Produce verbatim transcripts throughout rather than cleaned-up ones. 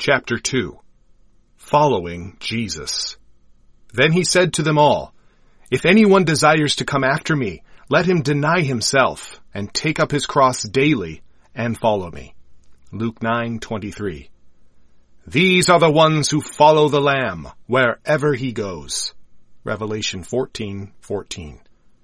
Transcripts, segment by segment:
Chapter two. Following Jesus. Then he said to them all, "If anyone desires to come after me, let him deny himself, and take up his cross daily, and follow me." Luke nine twenty-three. These are the ones who follow the Lamb, wherever he goes. Revelation fourteen fourteen.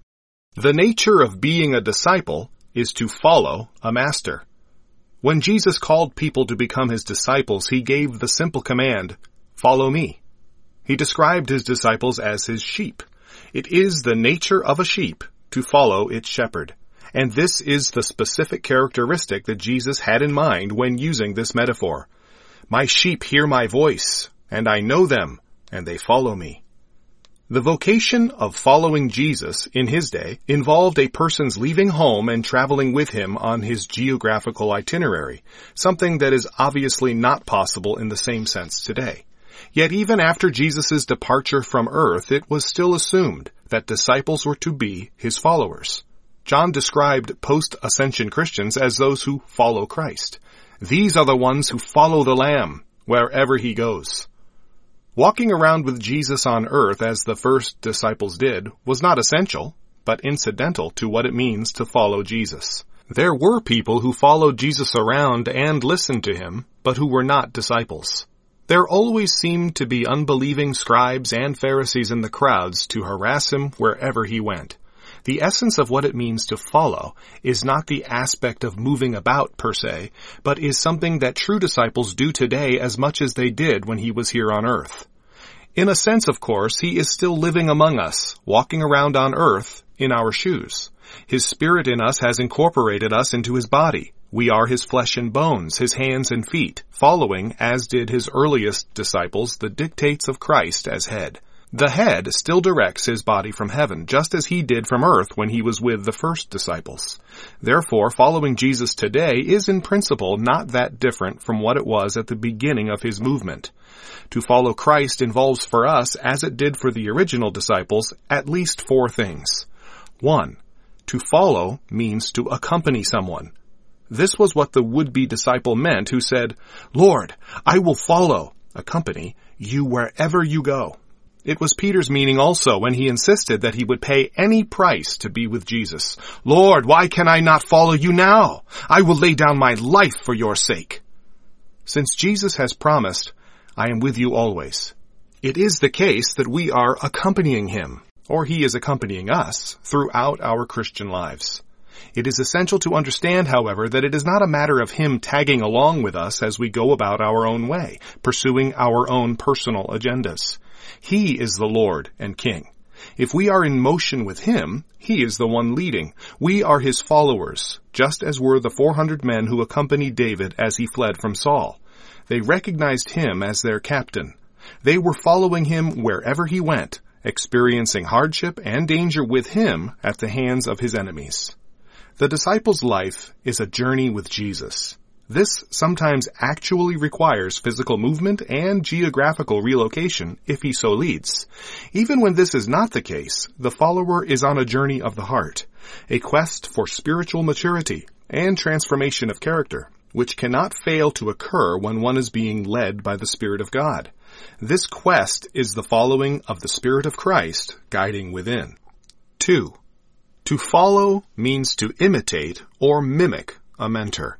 The nature of being a disciple is to follow a master. When Jesus called people to become his disciples, he gave the simple command, "Follow me." He described his disciples as his sheep. It is the nature of a sheep to follow its shepherd. And this is the specific characteristic that Jesus had in mind when using this metaphor. My sheep hear my voice, and I know them, and they follow me. The vocation of following Jesus in his day involved a person's leaving home and traveling with him on his geographical itinerary, something that is obviously not possible in the same sense today. Yet even after Jesus' departure from earth, it was still assumed that disciples were to be his followers. John described post-ascension Christians as those who follow Christ. These are the ones who follow the Lamb, wherever he goes. Walking around with Jesus on earth, as the first disciples did, was not essential, but incidental to what it means to follow Jesus. There were people who followed Jesus around and listened to him, but who were not disciples. There always seemed to be unbelieving scribes and Pharisees in the crowds to harass him wherever he went. The essence of what it means to follow is not the aspect of moving about per se, but is something that true disciples do today as much as they did when he was here on earth. In a sense, of course, he is still living among us, walking around on earth in our shoes. His spirit in us has incorporated us into his body. We are his flesh and bones, his hands and feet, following, as did his earliest disciples, the dictates of Christ as head. The head still directs his body from heaven, just as he did from earth when he was with the first disciples. Therefore, following Jesus today is in principle not that different from what it was at the beginning of his movement. To follow Christ involves for us, as it did for the original disciples, at least four things. One, to follow means to accompany someone. This was what the would-be disciple meant who said, "Lord, I will follow," accompany, "you wherever you go." It was Peter's meaning also when he insisted that he would pay any price to be with Jesus. "Lord, why can I not follow you now? I will lay down my life for your sake." Since Jesus has promised, "I am with you always," it is the case that we are accompanying him, or he is accompanying us, throughout our Christian lives. It is essential to understand, however, that it is not a matter of him tagging along with us as we go about our own way, pursuing our own personal agendas. He is the Lord and King. If we are in motion with him, he is the one leading. We are his followers, just as were the four hundred men who accompanied David as he fled from Saul. They recognized him as their captain. They were following him wherever he went, experiencing hardship and danger with him at the hands of his enemies. The disciple's life is a journey with Jesus. This sometimes actually requires physical movement and geographical relocation if he so leads. Even when this is not the case, the follower is on a journey of the heart, a quest for spiritual maturity and transformation of character, which cannot fail to occur when one is being led by the Spirit of God. This quest is the following of the Spirit of Christ guiding within. Two, to follow means to imitate or mimic a mentor.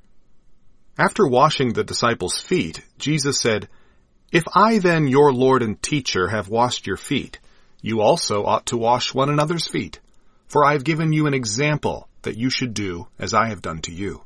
After washing the disciples' feet, Jesus said, "If I then, your Lord and teacher, have washed your feet, you also ought to wash one another's feet. For I have given you an example that you should do as I have done to you."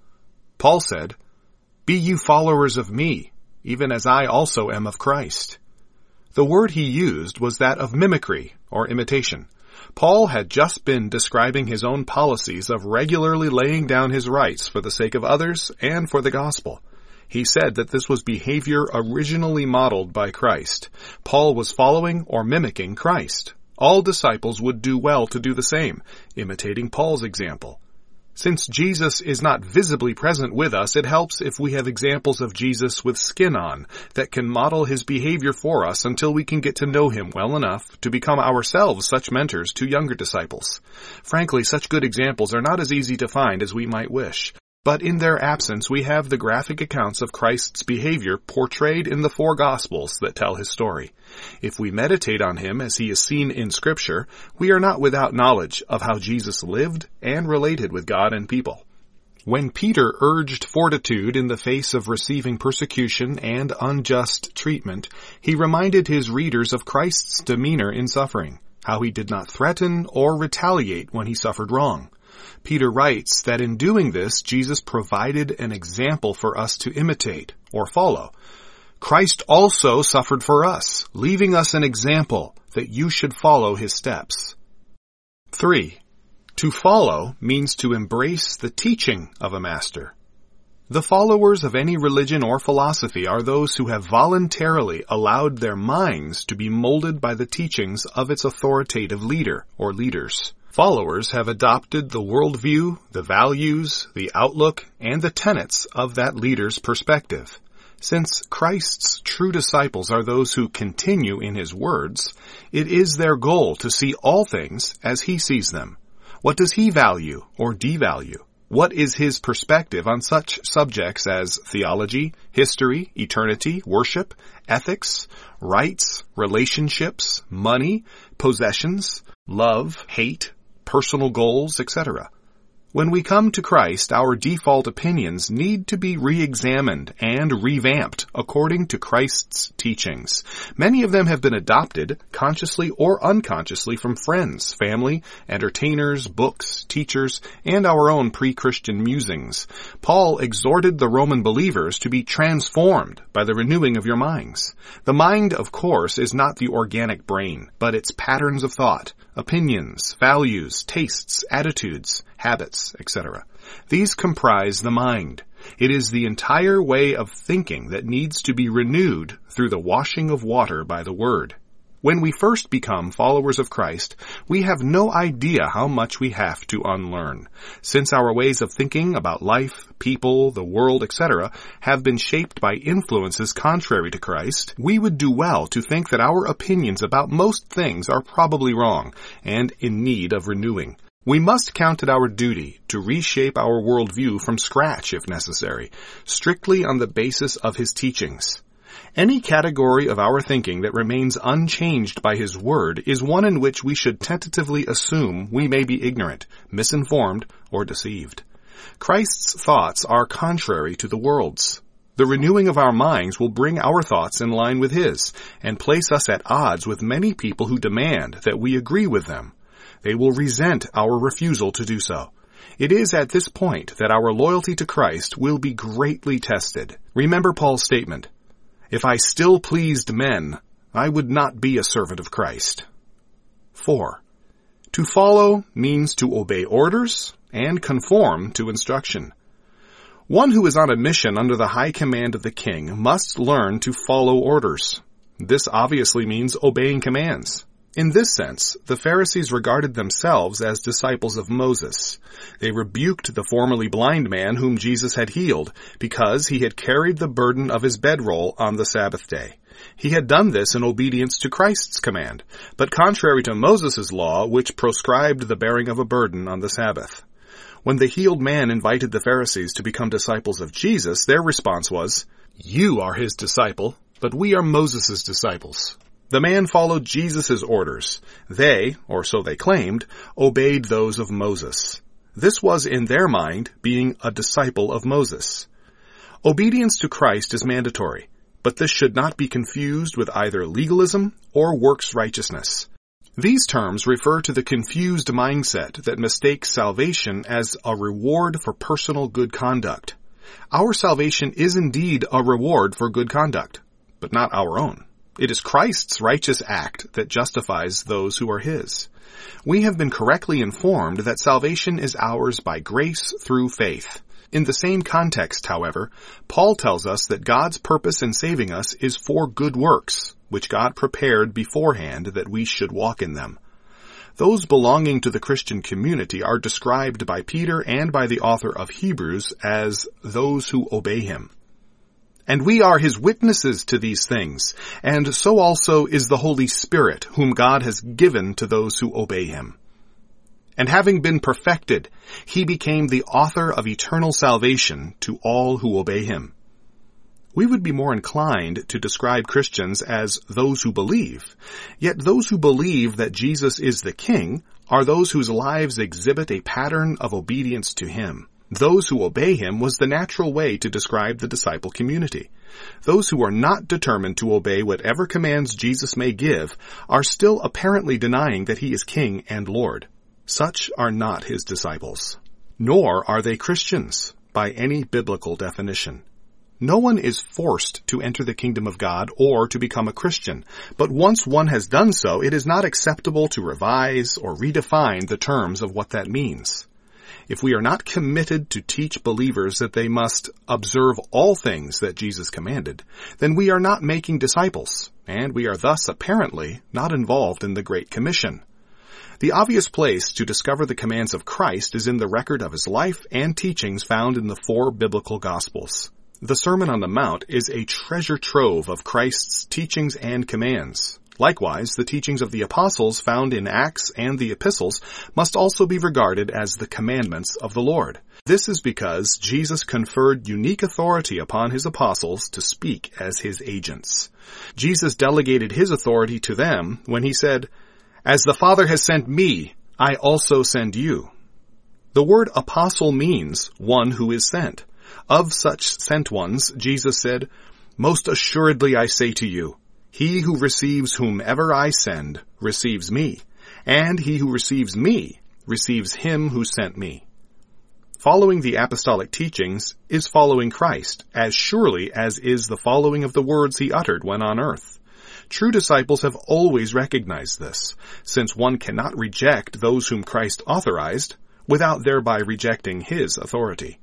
Paul said, "Be you followers of me, even as I also am of Christ." The word he used was that of mimicry or imitation. Paul had just been describing his own policies of regularly laying down his rights for the sake of others and for the gospel. He said that this was behavior originally modeled by Christ. Paul was following or mimicking Christ. All disciples would do well to do the same, imitating Paul's example. Since Jesus is not visibly present with us, it helps if we have examples of Jesus with skin on that can model his behavior for us until we can get to know him well enough to become ourselves such mentors to younger disciples. Frankly, such good examples are not as easy to find as we might wish. But in their absence, we have the graphic accounts of Christ's behavior portrayed in the four Gospels that tell his story. If we meditate on him as he is seen in Scripture, we are not without knowledge of how Jesus lived and related with God and people. When Peter urged fortitude in the face of receiving persecution and unjust treatment, he reminded his readers of Christ's demeanor in suffering, how he did not threaten or retaliate when he suffered wrong. Peter writes that in doing this, Jesus provided an example for us to imitate or follow. Christ also suffered for us, leaving us an example that you should follow his steps. Three, to follow means to embrace the teaching of a master. The followers of any religion or philosophy are those who have voluntarily allowed their minds to be molded by the teachings of its authoritative leader or leaders. Followers have adopted the worldview, the values, the outlook, and the tenets of that leader's perspective. Since Christ's true disciples are those who continue in his words, it is their goal to see all things as he sees them. What does he value or devalue? What is his perspective on such subjects as theology, history, eternity, worship, ethics, rights, relationships, money, possessions, love, hate, personal goals, et cetera? When we come to Christ, our default opinions need to be re-examined and revamped according to Christ's teachings. Many of them have been adopted, consciously or unconsciously, from friends, family, entertainers, books, teachers, and our own pre-Christian musings. Paul exhorted the Roman believers to be transformed by the renewing of your minds. The mind, of course, is not the organic brain, but its patterns of thought, opinions, values, tastes, attitudes, habits, et cetera. These comprise the mind. It is the entire way of thinking that needs to be renewed through the washing of water by the Word. When we first become followers of Christ, we have no idea how much we have to unlearn. Since our ways of thinking about life, people, the world, et cetera have been shaped by influences contrary to Christ, we would do well to think that our opinions about most things are probably wrong and in need of renewing. We must count it our duty to reshape our worldview from scratch if necessary, strictly on the basis of his teachings. Any category of our thinking that remains unchanged by his word is one in which we should tentatively assume we may be ignorant, misinformed, or deceived. Christ's thoughts are contrary to the world's. The renewing of our minds will bring our thoughts in line with his, and place us at odds with many people who demand that we agree with them. They will resent our refusal to do so. It is at this point that our loyalty to Christ will be greatly tested. Remember Paul's statement, "If I still pleased men, I would not be a servant of Christ." Four, to follow means to obey orders and conform to instruction. One who is on a mission under the high command of the king must learn to follow orders. This obviously means obeying commands. In this sense, the Pharisees regarded themselves as disciples of Moses. They rebuked the formerly blind man whom Jesus had healed because he had carried the burden of his bedroll on the Sabbath day. He had done this in obedience to Christ's command, but contrary to Moses' law, which proscribed the bearing of a burden on the Sabbath. When the healed man invited the Pharisees to become disciples of Jesus, their response was, "You are his disciple, but we are Moses' disciples." The man followed Jesus' orders. They, or so they claimed, obeyed those of Moses. This was, in their mind, being a disciple of Moses. Obedience to Christ is mandatory, but this should not be confused with either legalism or works righteousness. These terms refer to the confused mindset that mistakes salvation as a reward for personal good conduct. Our salvation is indeed a reward for good conduct, but not our own. It is Christ's righteous act that justifies those who are his. We have been correctly informed that salvation is ours by grace through faith. In the same context, however, Paul tells us that God's purpose in saving us is for good works, which God prepared beforehand that we should walk in them. Those belonging to the Christian community are described by Peter and by the author of Hebrews as those who obey him. And we are his witnesses to these things, and so also is the Holy Spirit, whom God has given to those who obey him. And having been perfected, he became the author of eternal salvation to all who obey him. We would be more inclined to describe Christians as those who believe, yet those who believe that Jesus is the King are those whose lives exhibit a pattern of obedience to him. Those who obey him was the natural way to describe the disciple community. Those who are not determined to obey whatever commands Jesus may give are still apparently denying that he is King and Lord. Such are not his disciples. Nor are they Christians, by any biblical definition. No one is forced to enter the kingdom of God or to become a Christian, but once one has done so, it is not acceptable to revise or redefine the terms of what that means. If we are not committed to teach believers that they must observe all things that Jesus commanded, then we are not making disciples, and we are thus apparently not involved in the Great Commission. The obvious place to discover the commands of Christ is in the record of his life and teachings found in the four biblical Gospels. The Sermon on the Mount is a treasure trove of Christ's teachings and commands. Likewise, the teachings of the apostles found in Acts and the epistles must also be regarded as the commandments of the Lord. This is because Jesus conferred unique authority upon his apostles to speak as his agents. Jesus delegated his authority to them when he said, "As the Father has sent me, I also send you." The word apostle means one who is sent. Of such sent ones, Jesus said, "Most assuredly I say to you, he who receives whomever I send receives me, and he who receives me receives him who sent me." Following the apostolic teachings is following Christ, as surely as is the following of the words he uttered when on earth. True disciples have always recognized this, since one cannot reject those whom Christ authorized without thereby rejecting his authority.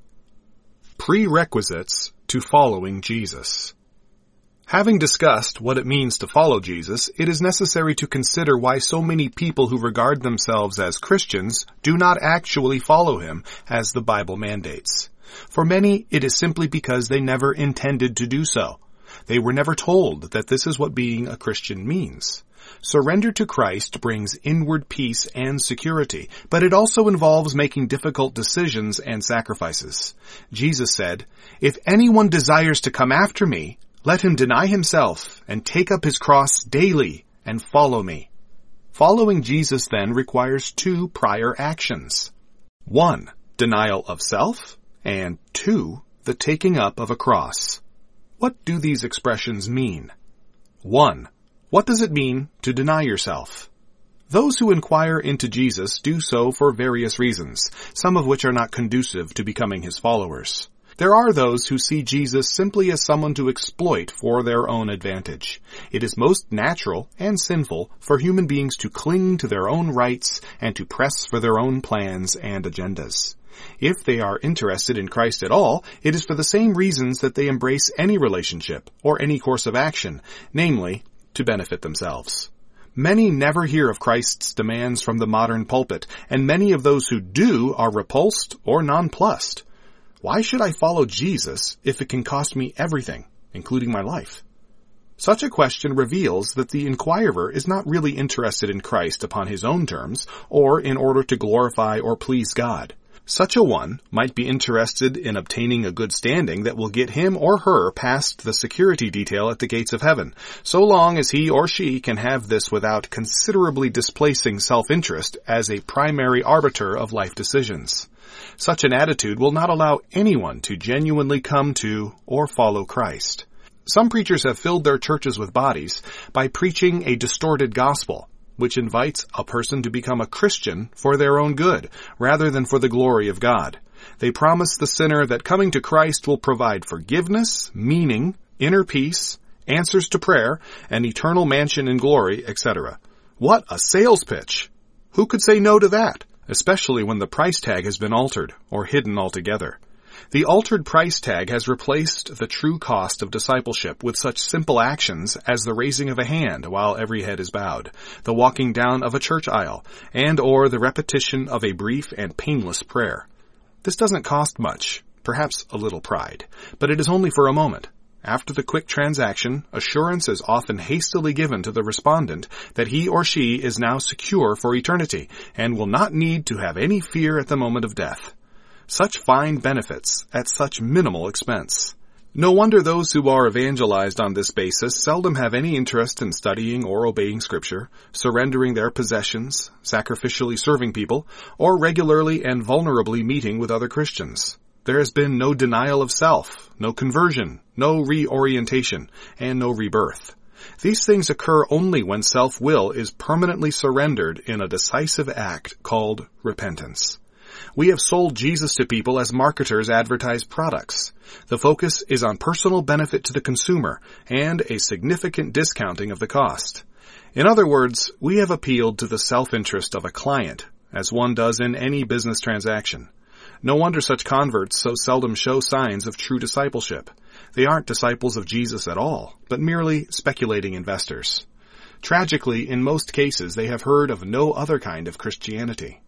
Prerequisites to following Jesus. Having discussed what it means to follow Jesus, it is necessary to consider why so many people who regard themselves as Christians do not actually follow him as the Bible mandates. For many, it is simply because they never intended to do so. They were never told that this is what being a Christian means. Surrender to Christ brings inward peace and security, but it also involves making difficult decisions and sacrifices. Jesus said, "If anyone desires to come after me, let him deny himself and take up his cross daily and follow me." Following Jesus then requires two prior actions. One, denial of self, and two, the taking up of a cross. What do these expressions mean? One, what does it mean to deny yourself? Those who inquire into Jesus do so for various reasons, some of which are not conducive to becoming his followers. There are those who see Jesus simply as someone to exploit for their own advantage. It is most natural and sinful for human beings to cling to their own rights and to press for their own plans and agendas. If they are interested in Christ at all, it is for the same reasons that they embrace any relationship or any course of action, namely, to benefit themselves. Many never hear of Christ's demands from the modern pulpit, and many of those who do are repulsed or nonplussed. Why should I follow Jesus if it can cost me everything, including my life? Such a question reveals that the inquirer is not really interested in Christ upon his own terms, or in order to glorify or please God. Such a one might be interested in obtaining a good standing that will get him or her past the security detail at the gates of heaven, so long as he or she can have this without considerably displacing self-interest as a primary arbiter of life decisions. Such an attitude will not allow anyone to genuinely come to or follow Christ. Some preachers have filled their churches with bodies by preaching a distorted gospel, which invites a person to become a Christian for their own good, rather than for the glory of God. They promise the sinner that coming to Christ will provide forgiveness, meaning, inner peace, answers to prayer, an eternal mansion in glory, et cetera. What a sales pitch! Who could say no to that, especially when the price tag has been altered or hidden altogether? The altered price tag has replaced the true cost of discipleship with such simple actions as the raising of a hand while every head is bowed, the walking down of a church aisle, and or the repetition of a brief and painless prayer. This doesn't cost much, perhaps a little pride, but it is only for a moment. After the quick transaction, assurance is often hastily given to the respondent that he or she is now secure for eternity and will not need to have any fear at the moment of death. Such fine benefits at such minimal expense. No wonder those who are evangelized on this basis seldom have any interest in studying or obeying Scripture, surrendering their possessions, sacrificially serving people, or regularly and vulnerably meeting with other Christians. There has been no denial of self, no conversion, no reorientation, and no rebirth. These things occur only when self-will is permanently surrendered in a decisive act called repentance. We have sold Jesus to people as marketers advertise products. The focus is on personal benefit to the consumer and a significant discounting of the cost. In other words, we have appealed to the self-interest of a client, as one does in any business transaction. No wonder such converts so seldom show signs of true discipleship. They aren't disciples of Jesus at all, but merely speculating investors. Tragically, in most cases, they have heard of no other kind of Christianity.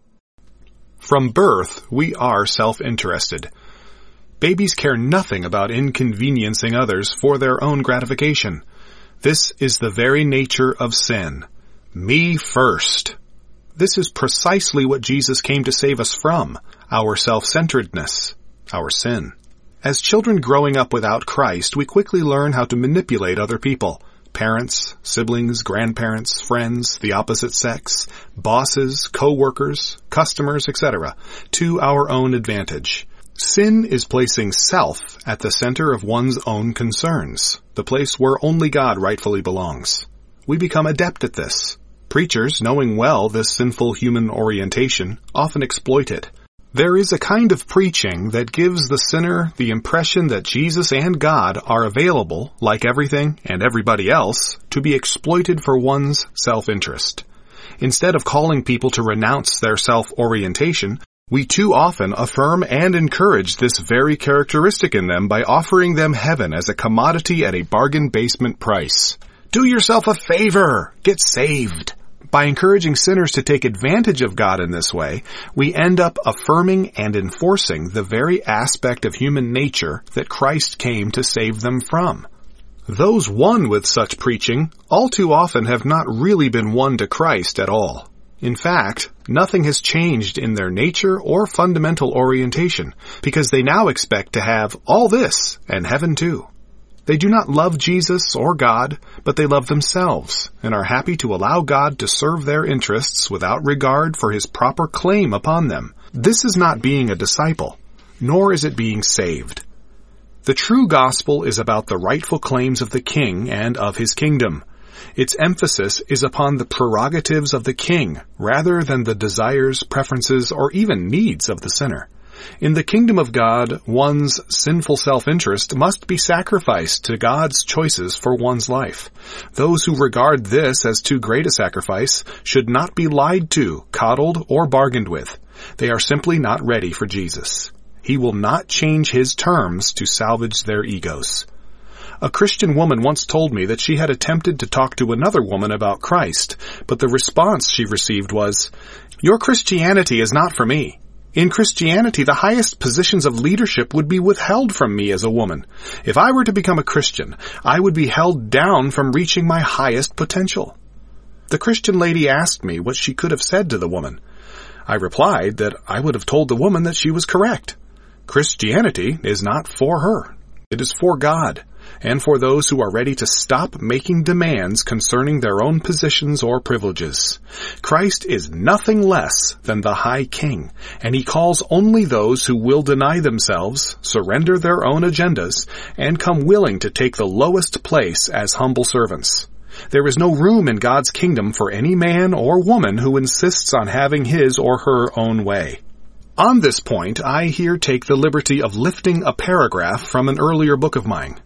From birth, we are self-interested. Babies care nothing about inconveniencing others for their own gratification. This is the very nature of sin. Me first. This is precisely what Jesus came to save us from, our self-centeredness, our sin. As children growing up without Christ, we quickly learn how to manipulate other people. Parents, siblings, grandparents, friends, the opposite sex, bosses, co-workers, customers, et cetera, to our own advantage. Sin is placing self at the center of one's own concerns, the place where only God rightfully belongs. We become adept at this. Preachers, knowing well this sinful human orientation, often exploit it. There is a kind of preaching that gives the sinner the impression that Jesus and God are available, like everything and everybody else, to be exploited for one's self-interest. Instead of calling people to renounce their self-orientation, we too often affirm and encourage this very characteristic in them by offering them heaven as a commodity at a bargain basement price. Do yourself a favor! Get saved! By encouraging sinners to take advantage of God in this way, we end up affirming and enforcing the very aspect of human nature that Christ came to save them from. Those won with such preaching all too often have not really been won to Christ at all. In fact, nothing has changed in their nature or fundamental orientation, because they now expect to have all this and heaven too. They do not love Jesus or God, but they love themselves and are happy to allow God to serve their interests without regard for his proper claim upon them. This is not being a disciple, nor is it being saved. The true gospel is about the rightful claims of the king and of his kingdom. Its emphasis is upon the prerogatives of the king rather than the desires, preferences, or even needs of the sinner. In the kingdom of God, one's sinful self-interest must be sacrificed to God's choices for one's life. Those who regard this as too great a sacrifice should not be lied to, coddled, or bargained with. They are simply not ready for Jesus. He will not change his terms to salvage their egos. A Christian woman once told me that she had attempted to talk to another woman about Christ, but the response she received was, "Your Christianity is not for me. In Christianity, the highest positions of leadership would be withheld from me as a woman. If I were to become a Christian, I would be held down from reaching my highest potential." The Christian lady asked me what she could have said to the woman. I replied that I would have told the woman that she was correct. Christianity is not for her. It is for God, and for those who are ready to stop making demands concerning their own positions or privileges. Christ is nothing less than the High King, and he calls only those who will deny themselves, surrender their own agendas, and come willing to take the lowest place as humble servants. There is no room in God's kingdom for any man or woman who insists on having his or her own way. On this point, I here take the liberty of lifting a paragraph from an earlier book of mine.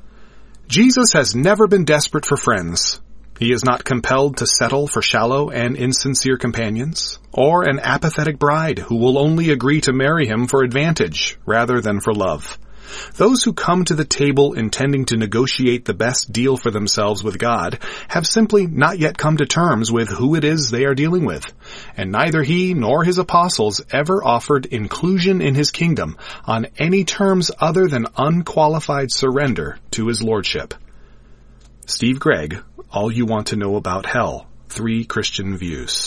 Jesus has never been desperate for friends. He is not compelled to settle for shallow and insincere companions, or an apathetic bride who will only agree to marry him for advantage rather than for love. Those who come to the table intending to negotiate the best deal for themselves with God have simply not yet come to terms with who it is they are dealing with, and neither he nor his apostles ever offered inclusion in his kingdom on any terms other than unqualified surrender to his lordship. Steve Gregg, All You Want to Know About Hell, Three Christian Views.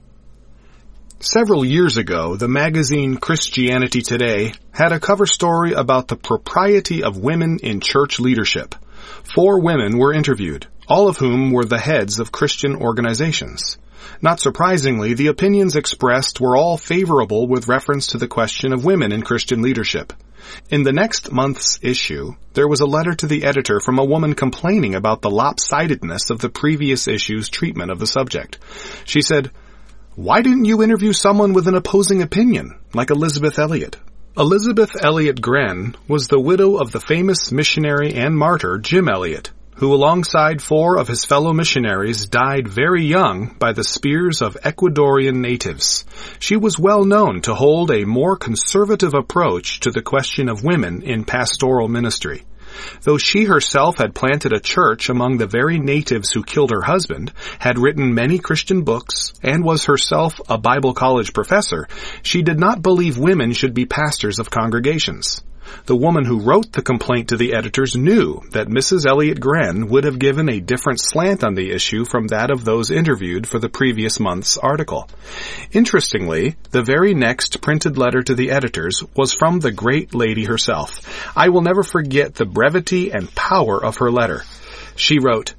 Several years ago, the magazine Christianity Today had a cover story about the propriety of women in church leadership. Four women were interviewed, all of whom were the heads of Christian organizations. Not surprisingly, the opinions expressed were all favorable with reference to the question of women in Christian leadership. In the next month's issue, there was a letter to the editor from a woman complaining about the lopsidedness of the previous issue's treatment of the subject. She said, "Why didn't you interview someone with an opposing opinion, like Elisabeth Elliot?" Elisabeth Elliot Gren was the widow of the famous missionary and martyr Jim Elliot, who alongside four of his fellow missionaries died very young by the spears of Ecuadorian natives. She was well known to hold a more conservative approach to the question of women in pastoral ministry. Though she herself had planted a church among the very natives who killed her husband, had written many Christian books, and was herself a Bible college professor, she did not believe women should be pastors of congregations. The woman who wrote the complaint to the editors knew that Missus Elliot Gren would have given a different slant on the issue from that of those interviewed for the previous month's article. Interestingly, the very next printed letter to the editors was from the great lady herself. I will never forget the brevity and power of her letter. She wrote,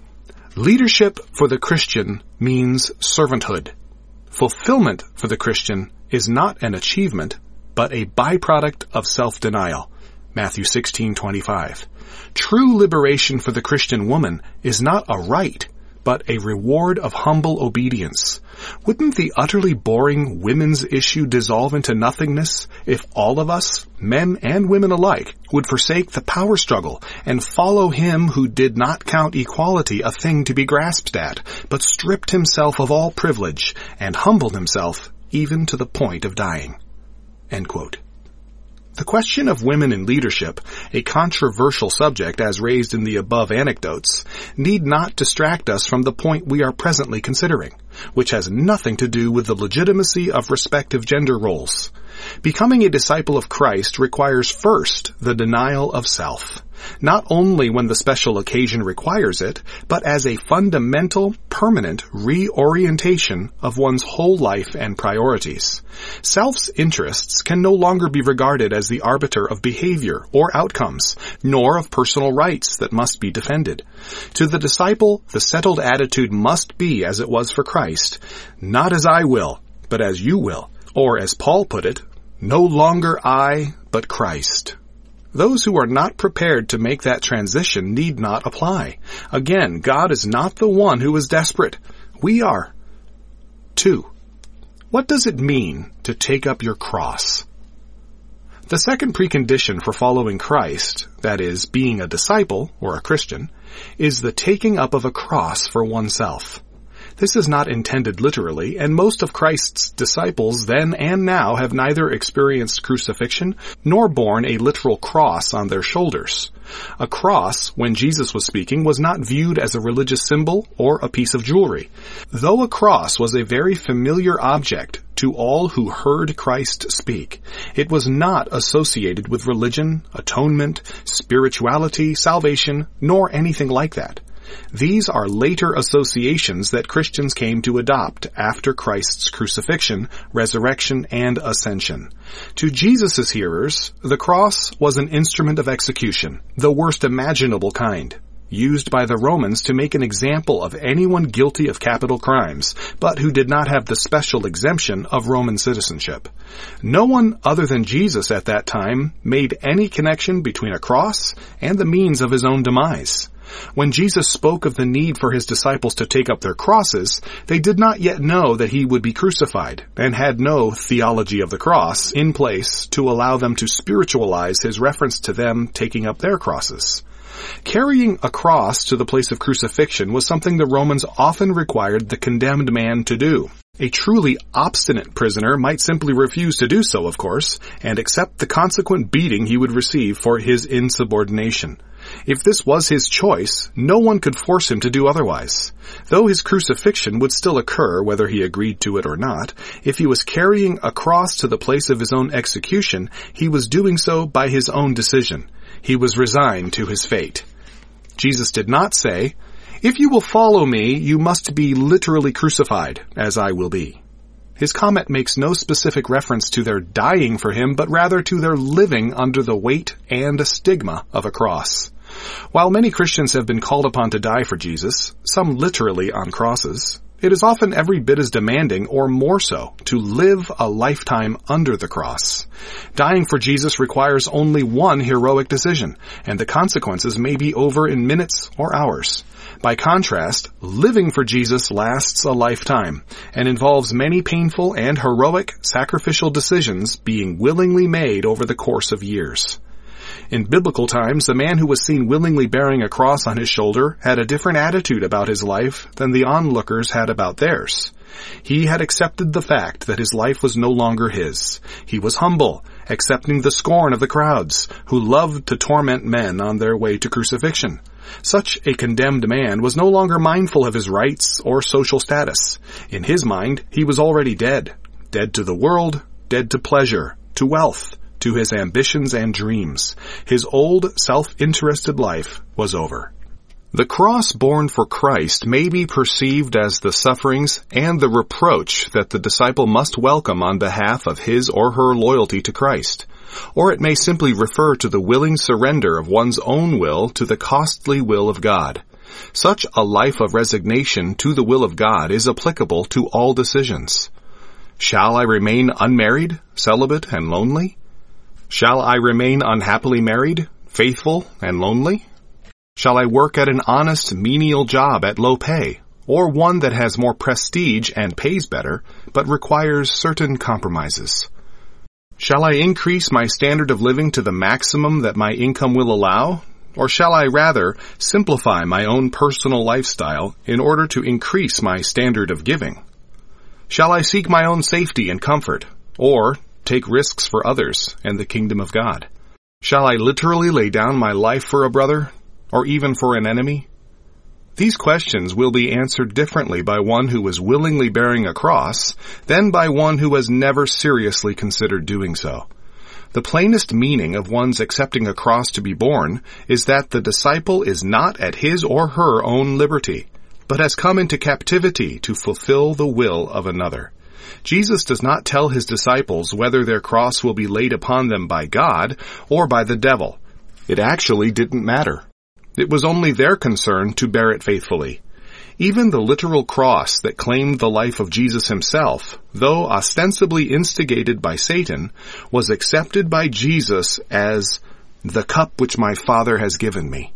"Leadership for the Christian means servanthood. Fulfillment for the Christian is not an achievement, but a byproduct of self-denial." Matthew sixteen twenty-five. True liberation for the Christian woman is not a right, but a reward of humble obedience. Wouldn't the utterly boring women's issue dissolve into nothingness if all of us, men and women alike, would forsake the power struggle and follow him who did not count equality a thing to be grasped at, but stripped himself of all privilege and humbled himself even to the point of dying? End quote. The question of women in leadership, a controversial subject as raised in the above anecdotes, need not distract us from the point we are presently considering, which has nothing to do with the legitimacy of respective gender roles. Becoming a disciple of Christ requires first the denial of self, not only when the special occasion requires it, but as a fundamental, permanent reorientation of one's whole life and priorities. Self's interests can no longer be regarded as the arbiter of behavior or outcomes, nor of personal rights that must be defended. To the disciple, the settled attitude must be, as it was for Christ, "Not as I will, but as you will," or as Paul put it, "No longer I, but Christ." Those who are not prepared to make that transition need not apply. Again, God is not the one who is desperate. We are. Two. What does it mean to take up your cross? The second precondition for following Christ, that is, being a disciple, or a Christian, is the taking up of a cross for oneself. This is not intended literally, and most of Christ's disciples then and now have neither experienced crucifixion nor borne a literal cross on their shoulders. A cross, when Jesus was speaking, was not viewed as a religious symbol or a piece of jewelry. Though a cross was a very familiar object to all who heard Christ speak, it was not associated with religion, atonement, spirituality, salvation, nor anything like that. These are later associations that Christians came to adopt after Christ's crucifixion, resurrection, and ascension. To Jesus' hearers, the cross was an instrument of execution, the worst imaginable kind, used by the Romans to make an example of anyone guilty of capital crimes, but who did not have the special exemption of Roman citizenship. No one other than Jesus at that time made any connection between a cross and the means of his own demise. When Jesus spoke of the need for his disciples to take up their crosses, they did not yet know that he would be crucified, and had no theology of the cross in place to allow them to spiritualize his reference to them taking up their crosses. Carrying a cross to the place of crucifixion was something the Romans often required the condemned man to do. A truly obstinate prisoner might simply refuse to do so, of course, and accept the consequent beating he would receive for his insubordination. If this was his choice, no one could force him to do otherwise. Though his crucifixion would still occur, whether he agreed to it or not, if he was carrying a cross to the place of his own execution, he was doing so by his own decision. He was resigned to his fate. Jesus did not say, "If you will follow me, you must be literally crucified, as I will be." His comment makes no specific reference to their dying for him, but rather to their living under the weight and stigma of a cross. While many Christians have been called upon to die for Jesus, some literally on crosses, it is often every bit as demanding, or more so, to live a lifetime under the cross. Dying for Jesus requires only one heroic decision, and the consequences may be over in minutes or hours. By contrast, living for Jesus lasts a lifetime and involves many painful and heroic sacrificial decisions being willingly made over the course of years. In biblical times, the man who was seen willingly bearing a cross on his shoulder had a different attitude about his life than the onlookers had about theirs. He had accepted the fact that his life was no longer his. He was humble, accepting the scorn of the crowds, who loved to torment men on their way to crucifixion. Such a condemned man was no longer mindful of his rights or social status. In his mind, he was already dead. Dead to the world, dead to pleasure, to wealth, to his ambitions and dreams. His old, self-interested life was over. The cross borne for Christ may be perceived as the sufferings and the reproach that the disciple must welcome on behalf of his or her loyalty to Christ. Or it may simply refer to the willing surrender of one's own will to the costly will of God. Such a life of resignation to the will of God is applicable to all decisions. Shall I remain unmarried, celibate, and lonely? Shall I remain unhappily married, faithful, and lonely? Shall I work at an honest, menial job at low pay, or one that has more prestige and pays better, but requires certain compromises? Shall I increase my standard of living to the maximum that my income will allow, or shall I rather simplify my own personal lifestyle in order to increase my standard of giving? Shall I seek my own safety and comfort, or take risks for others and the kingdom of God? Shall I literally lay down my life for a brother, or even for an enemy? These questions will be answered differently by one who is willingly bearing a cross than by one who has never seriously considered doing so. The plainest meaning of one's accepting a cross to be borne is that the disciple is not at his or her own liberty, but has come into captivity to fulfill the will of another. Jesus does not tell his disciples whether their cross will be laid upon them by God or by the devil. It actually didn't matter. It was only their concern to bear it faithfully. Even the literal cross that claimed the life of Jesus himself, though ostensibly instigated by Satan, was accepted by Jesus as the cup which my Father has given me.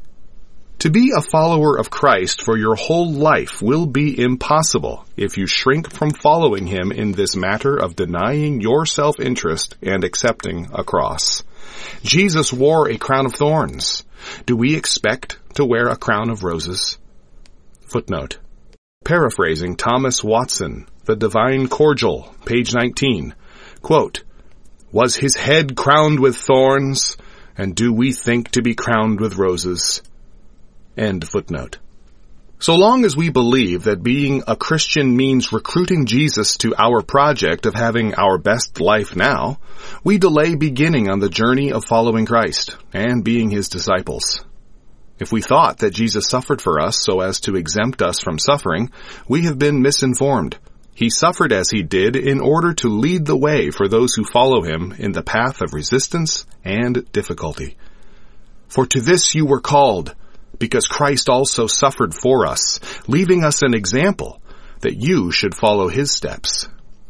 To be a follower of Christ for your whole life will be impossible if you shrink from following him in this matter of denying your self-interest and accepting a cross. Jesus wore a crown of thorns. Do we expect to wear a crown of roses? Footnote. Paraphrasing Thomas Watson, The Divine Cordial, page nineteen, quote, "Was his head crowned with thorns, and do we think to be crowned with roses?" End footnote. So long as we believe that being a Christian means recruiting Jesus to our project of having our best life now, we delay beginning on the journey of following Christ and being his disciples. If we thought that Jesus suffered for us so as to exempt us from suffering, we have been misinformed. He suffered as he did in order to lead the way for those who follow him in the path of resistance and difficulty. For to this you were called, because Christ also suffered for us, leaving us an example that you should follow his steps.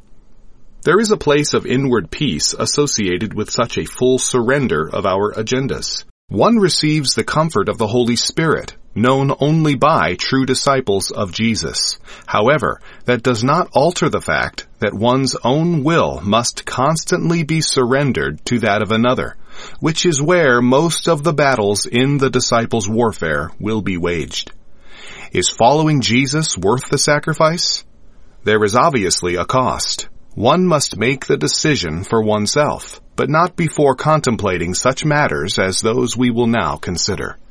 There is a place of inward peace associated with such a full surrender of our agendas. One receives the comfort of the Holy Spirit, known only by true disciples of Jesus. However, that does not alter the fact that one's own will must constantly be surrendered to that of another, which is where most of the battles in the disciples' warfare will be waged. Is following Jesus worth the sacrifice? there is obviously a cost. One must make the decision for oneself, but not before contemplating such matters as those we will now consider.